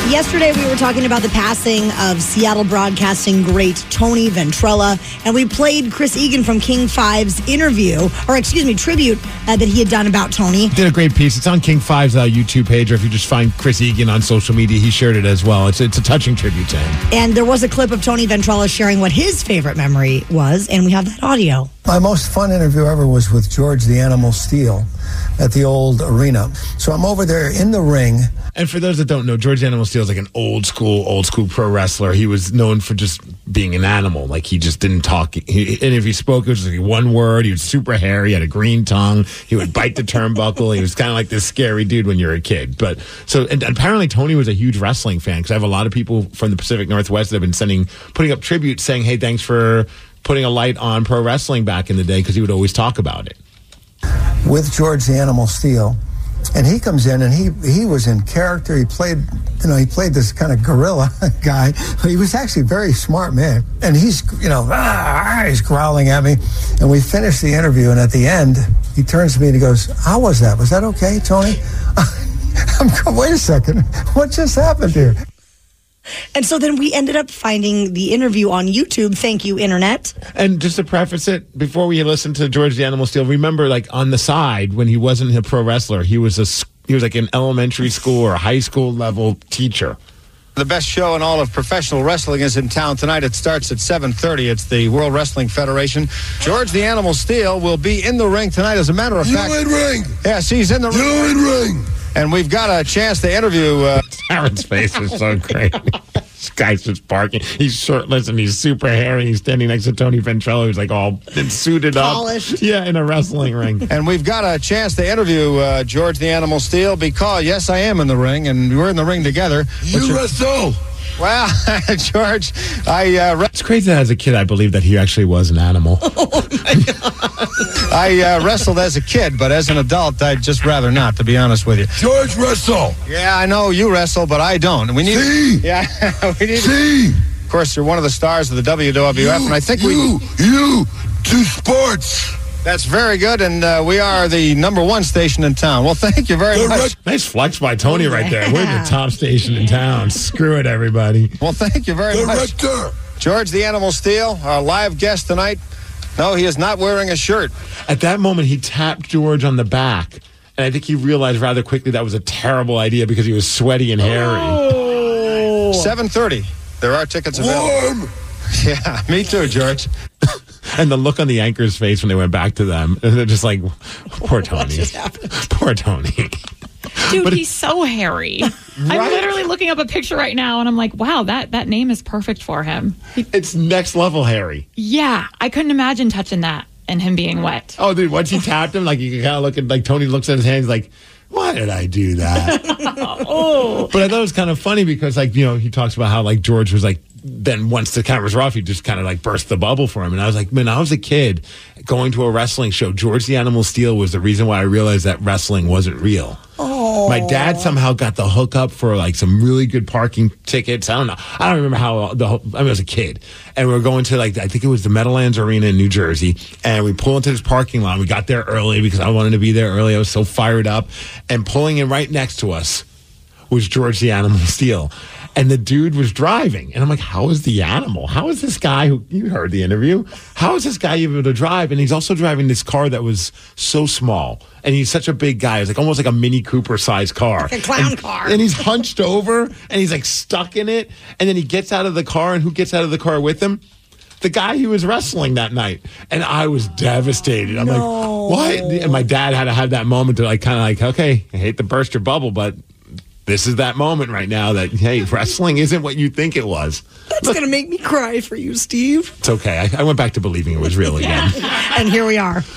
Yesterday, we were talking about the passing of Seattle broadcasting great Tony Ventrella, and we played Chris Egan from King 5's tribute that he had done about Tony. Did a great piece. It's on King 5's YouTube page, or if you just find Chris Egan on social media, he shared it as well. It's a touching tribute to him. And there was a clip of Tony Ventrella sharing what his favorite memory was, and we have that audio. My most fun interview ever was with George the Animal Steele at the old arena. So I'm over there in the ring. And for those that don't know, George the Animal Steele is like an old school pro wrestler. He was known for just being an animal. Like, he just didn't talk. And if he spoke, it was just like one word. He was super hairy, had a green tongue. He would bite the turnbuckle. He was kind of like this scary dude when you're a kid. But and apparently Tony was a huge wrestling fan, because I have a lot of people from the Pacific Northwest that have been putting up tributes saying, hey, thanks for putting a light on pro wrestling back in the day, because he would always talk about it. With George the Animal Steele. And he comes in, and he was in character. He played this kind of gorilla guy. He was actually a very smart man. And he's growling at me. And we finished the interview, and at the end, he turns to me and he goes, how was that? Was that okay, Tony? I'm going, wait a second. What just happened here? And so then we ended up finding the interview on YouTube. Thank you, Internet. And just to preface it, before we listen to George the Animal Steele, remember, like, on the side, when he wasn't a pro wrestler, he was like an elementary school or high school level teacher. The best show in all of professional wrestling is in town tonight. It starts at 7:30. It's the World Wrestling Federation. George the Animal Steele will be in the ring tonight. As a matter of fact, in ring. Yes, he's in the ring. You're in ring. And we've got a chance to interview. Aaron's face is so great. This guy's just barking. He's shirtless and he's super hairy. He's standing next to Tony Ventrella, who's like all suited polished up. Yeah, in a wrestling ring. And we've got a chance to interview George the Animal Steele, because, yes, I am in the ring, and we're in the ring together. You wrestle. Well, George, It's crazy that as a kid I believed that he actually was an animal. Oh, my God. I wrestled as a kid, but as an adult, I'd just rather not, to be honest with you. George wrestle. Yeah, I know you wrestle, but I don't. We need. See? Yeah, we need. See? Of course, you're one of the stars of the WWF, and I think you do sports. That's very good, and we are the #1 station in town. Well, thank you very much. Nice flex by Tony right there. We're the top station in town. Screw it, everybody. Well, thank you very much. George the Animal Steele, our live guest tonight. No, he is not wearing a shirt. At that moment, he tapped George on the back, and I think he realized rather quickly that was a terrible idea, because he was sweaty and hairy. Oh. 7:30. There are tickets available. Warm. Yeah, me too, George. And the look on the anchor's face when they went back to them, and they're just like, poor Tony. Poor Tony. Dude, he's so hairy. Right? I'm literally looking up a picture right now, and I'm like, wow, that name is perfect for him. It's next level hairy. Yeah, I couldn't imagine touching that and him being wet. Oh, dude, once he tapped him, like, you can kind of look at, like, Tony looks at his hands like, why did I do that? Oh. But I thought it was kind of funny because, like, he talks about how, like, George was like, then once the cameras were off, he just kind of like burst the bubble for him. And I was like, man, I was a kid going to a wrestling show. George the Animal Steele was the reason why I realized that wrestling wasn't real. Oh. My dad somehow got the hookup for like some really good parking tickets. I don't know. I don't remember how I was a kid. And we were going to, like, I think it was the Meadowlands Arena in New Jersey. And we pull into this parking lot. We got there early because I wanted to be there early. I was so fired up. And pulling in right next to us was George the Animal Steele. And the dude was driving. And I'm like, how is the animal? How is this guy who, you heard the interview, how is this guy able to drive? And he's also driving this car that was so small. And he's such a big guy. It's like almost like a Mini Cooper sized car. Like a clown car. And he's hunched over and he's like stuck in it. And then he gets out of the car. And who gets out of the car with him? The guy he was wrestling that night. And I was devastated. I'm like, what? And my dad had to have that moment to like kind of like, okay, I hate to burst your bubble, but this is that moment right now that, hey, wrestling isn't what you think it was. That's going to make me cry for you, Steve. It's okay. I went back to believing it was real again. And here we are.